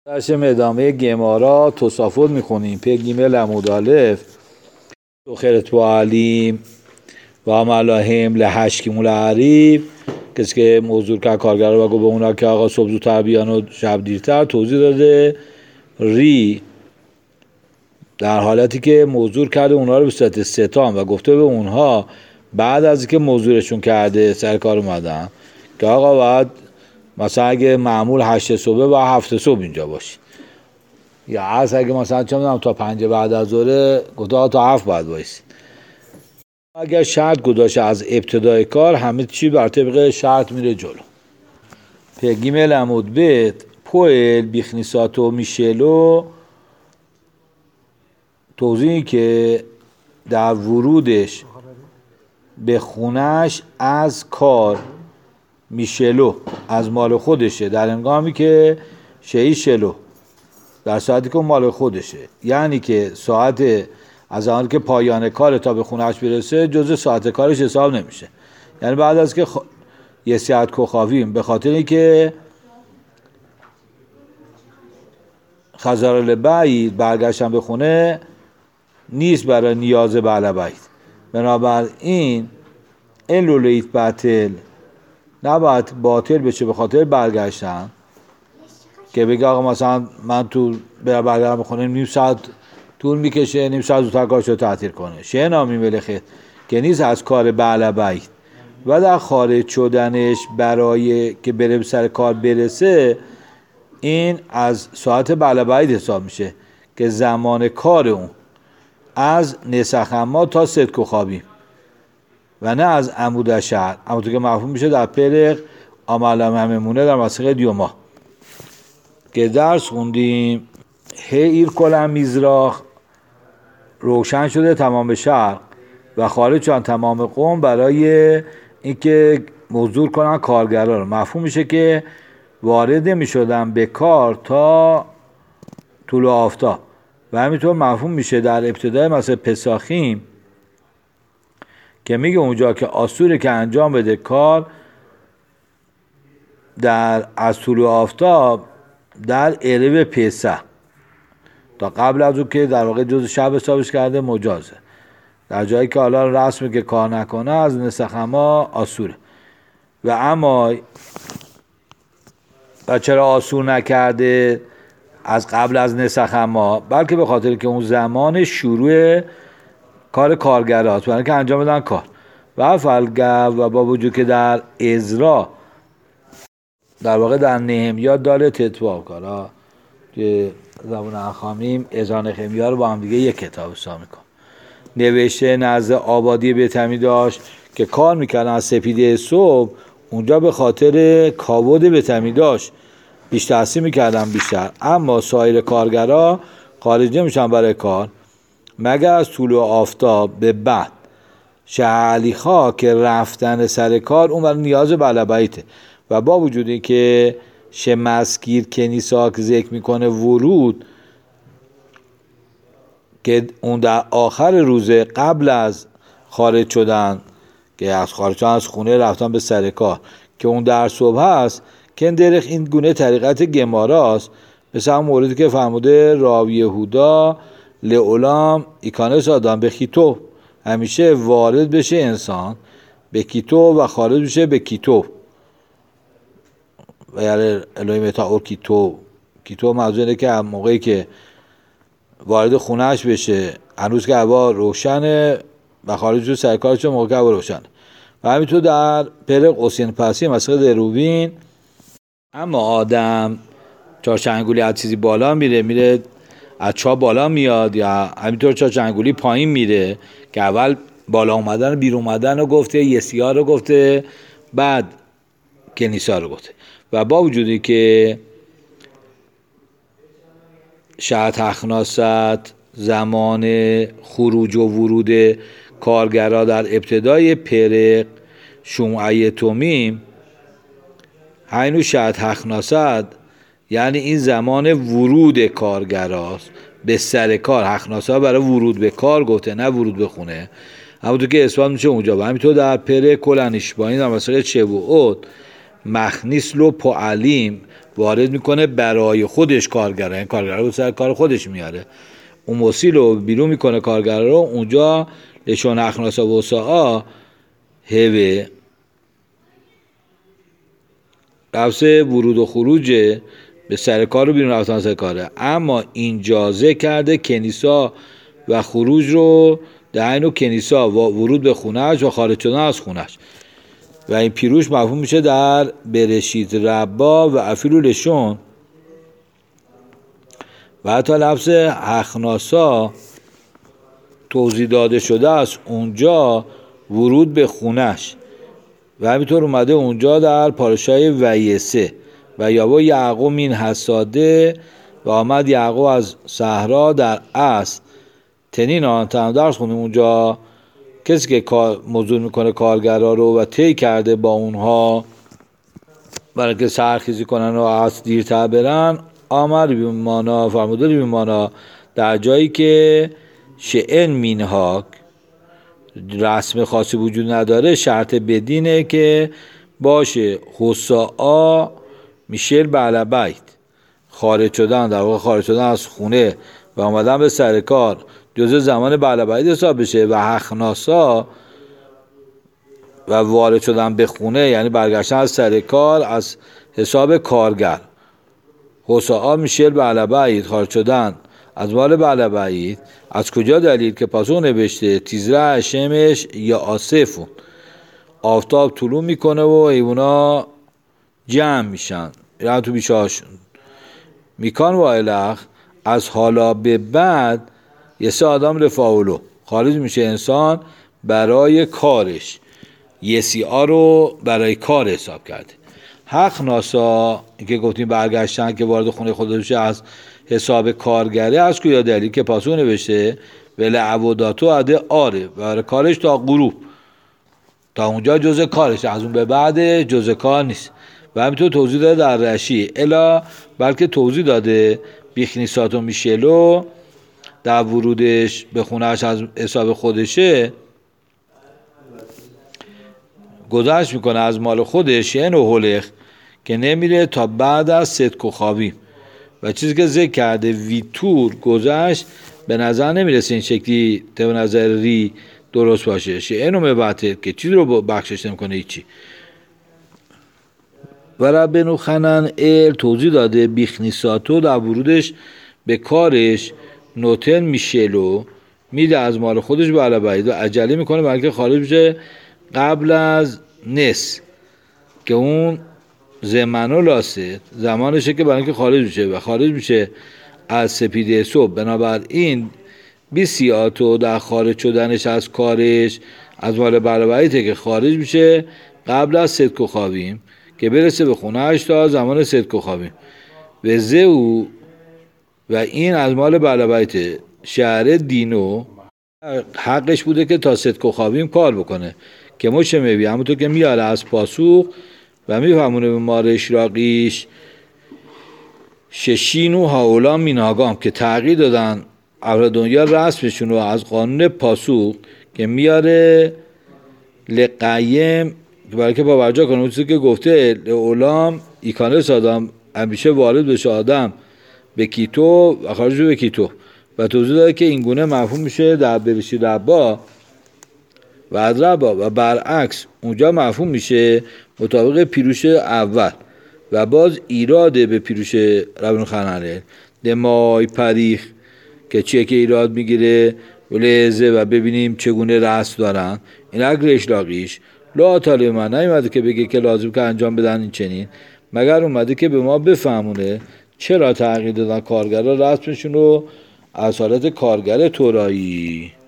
درسیم ادامه گمارا تصافت میخونیم. پی گیمل عمود الف دخلت و علیم و ملاهم لحشکیم العریب. کسی که موضوع که کارگر رو بگو به اونا که آقا صبح زودتر بیان و شب دیرتر توضیح داده. ری در حالتی که موضوع کرده اونا رو به صورت ستام و گفته به اونها بعد از اینکه موضوعشون کرده سر کار اومدن که آقا باید مثلا اگه معمول 8 صبح و 7 صبح اینجا باشی، یا از اگه مثلا چه میدونم تا 5 بعد از ظهر گفته تا 7 باید بایستی. اگر شرط گذاشته از ابتدای کار همه چی بر طبق شرط میره جلو. پیگیمل عمود بیت پویل بیخنیساتو میشلو توضیحی که در ورودش به خونش از کار میشلو از مال خودشه، در هنگامی که شهی شلو در ساعتی که مال خودشه، یعنی که ساعت از زمانی که پایان کار تا به خونش برسه جز ساعت کارش حساب نمیشه. یعنی بعد از که یه ساعت کخاویم به خاطر اینکه خزارل بعید برگشتن به خونه نیست برای نیاز بعل بیت، بنابراین این لولیت باطل نباید باطل بشه به خاطر برگشتن که بگه آقا مثلا من تو برگردم به خونه نیم ساعت طول میکشه، نیم ساعت زودتر کارشو تعطیل کنه. شه نامی ملخه که نیست از کار بعل بیت و در خارج شدنش برای که بره سر کار برسه این از ساعت بعل بیت حساب میشه که زمان کار اون از نسخما تا صدق و خوابیم و نه از عمود شهر. عمود که مفهوم میشه در پرق عمل هممونه در مسیقه دیوما که درس خوندیم. هیر کلم میزراخ روشن شده تمام شهر و خارج شدن تمام قوم برای اینکه مزدور کنن کارگران رو. مفهوم میشه که وارد میشدن به کار تا طلوع آفتاب و همینطور مفهوم میشه در ابتدای مثلا پساخیم که میگه اونجا که آسوره که انجام بده کار در از طلوع آفتاب در عرب پسح تا قبل از اون که در واقع جز شب حسابش کرده مجازه. در جایی که حالا رسمی که کار نکنه از نسخما آسوره و اما چرا آسور نکرده از قبل از نسخما؟ بلکه به خاطر که اون زمان شروع کار کارگراست برای که انجام بدن کار و فلگه و با وجود که در ازرا در واقع در نهمیا داره تطباق کارا که زبان اخامیم ازان خمیا رو با هم دیگه یک کتاب حساب میکن نوشته نزد آبادی بتمی داشت که کار میکردن از سپیده صبح اونجا به خاطر کاود بتمی داشت بیش تحصیل میکردن بیشتر، اما سایر کارگرها خارج نمیشن برای کار مگر از طلوع آفتاب به بعد. شعلی خواه که رفتن سر کار اون برای نیاز بعل بیته و با وجودی که مسکیر کنیساک ذکر میکنه ورود که اون در آخر روزه قبل از خارج شدن که از خارج شدن از خونه رفتن به سر کار که اون در صبح هست که درخ این گونه طریقت گماراست، مثل هم موردی که فرموده راوی یهودا لعولام ایکانس آدم به کیتو همیشه وارد بشه انسان به کیتو و خارج بشه به کیتو و یعنی الهی متاور کیتو موضوعه که موقعی که وارد خونهش بشه هنوز که هوا روشنه و خارج رو سرکارش موقع که هوا روشنه و همینطور در پرق قوسین پسی مسئله دروبین. اما آدم چهارچنگولی از چیزی بالا میره از چا بالا میاد یا همینطور چهارچنگولی پایین میره که اول بالا اومدن و بیرون اومدن رو گفته، یسیا رو گفته، بعد کنیسا رو گفته و با وجودی که شاید تخناست زمان خروج و ورود کارگرها در ابتدای پرق شمعه تومیم هینو شاید تخناست یعنی این زمان ورود کارگراست به سر کار. حخناسا برای ورود به کار گفته نه ورود به خونه، همونطور که اثبات میشه اونجا. و همینطور در پرق کلنشبانی در مسئله چبوعود مخنیس لو پعلیم وارد میکنه برای خودش کارگره، این کارگره رو سر کار خودش میاره. اون موسیل رو بیرون میکنه کارگره رو، اونجا لشون اخناسا و وسعا هوه لفظ ورود و خروج به سر کار رو بیرون رفتن سر کاره. اما اینجا ذکر کرده کنیسا و خروج رو در عین کنیسا و ورود به خونهش و خارج شدن از خونهش، و این پیروش مفهوم میشه در برشید ربا و افیلو لشون و حتی لفظ اخناسا توضیح داده شده است اونجا ورود به خونهش، و همینطور اومده اونجا در پارشای ویسه و یابا یعقوب مین حساده و آمد یعقوب از صحرا در اصل تنین آن درس خوندیم اونجا کسی که موضوع میکنه کارگرها رو و طی کرده با اونها برای که سرخیزی کنن و از دیرتر برن، آمد بیمانا فرموده بیمانا در جایی که شئن مینهاک رسم خاصی وجود نداره، شرط بدینه که باشه حساء میشل بعل بیت، خارج شدن در واقع خارج شدن از خونه و آمدن به سر کار جزء زمان بعل بیت حساب بشه، و اخناسا و وارد شدن به خونه یعنی برگشتن از سر کار از حساب کارگر. حساء میشل بعل بیت، خارج شدن از مال بعل بیت. از کجا دلیل؟ که پاسخ نوشته تیزره شمش یا آصفون، آفتاب طلوع میکنه و حیونا جمع میشن یعنی تو بیشه هاشون. میکان و الخ از حالا به بعد یه سه آدم رفاولو خارج میشه انسان برای کارش، یه سی ها رو برای کار حساب کرده. حق ناسا که گفتیم برگشتن که وارد خونه خودش از حساب کارگره، از کجا دلیل؟ که پاسخ نوشته ولی عبوداتو عده آره برای کارش تا غروب، تا اونجا جزء کارش، از اون به بعد جزء کار نیست. و همینطور توضیح داده در رشی الا بلکه توضیح داده بیخنیساتو میشلو در ورودش به خونهش از حساب خودشه گذشت میکنه از مال خودش، یعنی هولخ که نمیره تا بعد از صدق و خوابیم. و چیزی که ذکر کرده ویتور گذشت به نظر نمیرسه این شکلی طبق نظر ری درست باشه، اینو مبعته که چیزی رو بخشش نمیکنه هیچی. و ربنو خنن توضیح داده بیخنیساتو در ورودش به کارش نوتن میشلو میده از مال خودش به علبید و عجله میکنه بلکه خارج بشه قبل از نس که اون زمانو لاسه زمانشه که برای اینکه خارج میشه و خارج میشه از سپیده صبح. بنابراین بیسیاتو در خارج شدنش از کارش از مال بلبعیته که خارج میشه قبل از صدق و خوابیم که برسه به خونهش تا زمان صدق و خوابیم. و زهو و این از مال بلبعیته شهر دینو حقش بوده که تا صدق و خوابیم کار بکنه که مشه میبی همونطور که میاره از پاسوق و میفهمونه به مار اشراقیش ششینو هاولا میناگام که تغییر دادن اول دنیا رسمشون رو از قانون پاسوق که میاره لقیم برای که با برجا کنه چیزی که گفته لعولام ایکانه سادم همیشه وارد بشه آدم به کیتو و خارج به کیتو، و توضیح داده که این گونه مفهوم میشه در برشید ربا و از ربا و برعکس اونجا مفهوم میشه مطابق پیروش اول و باز ایراده به پیروش ربن خننه دمای پریخ که چیه که ایراد میگیره ولیزه و ببینیم چگونه رسم دارن. این اگر اشلاقیش لا طالب من نیومده که بگه که لازم که انجام بدن این چنین، مگر اومده که به ما بفهمونه چرا تغییر دادن کارگرها رسمشون رو از حالت کارگر تورایی.